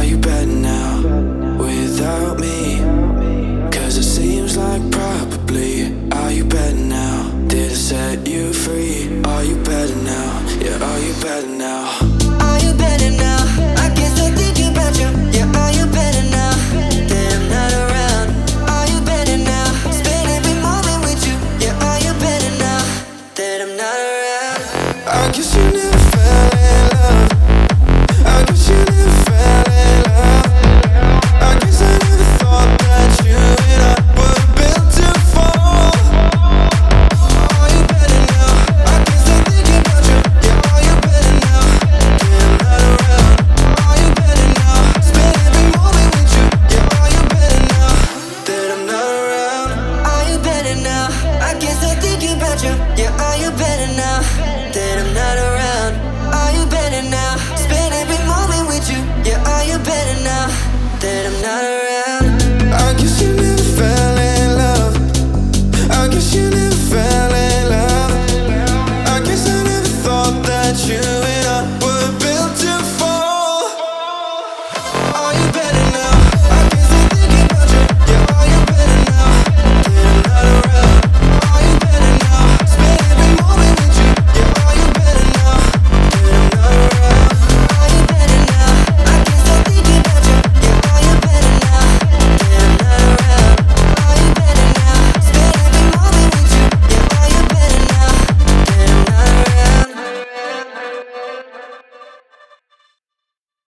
you better now without me? Cause it seems like probably. Are you better now? Did I set you free? Are you better now? Yeah, are you better now? Are you better now? I can't stop thinking about you. Yeah, are you better now that I'm not around? Are you better now? Spend every moment with you. Yeah, are you better now that I'm not around? I guess you never fell in love. I guess you never fell in love. I guess I never thought that you and I were built to fall. Are you better now? I can't stop thinking about you. Yeah, are you better now that I'm not around? Are you better now? Spend every moment with you. Yeah, are you better now that I'm not around? Are you better now? I can't stop thinking about you. Yeah, are you better now that I'm not around? Are you better now? Spend every moment with you. Yeah, are you better now that I'm not around? I guess you never fell in love. I guess you never fell in love. I guess I never thought that you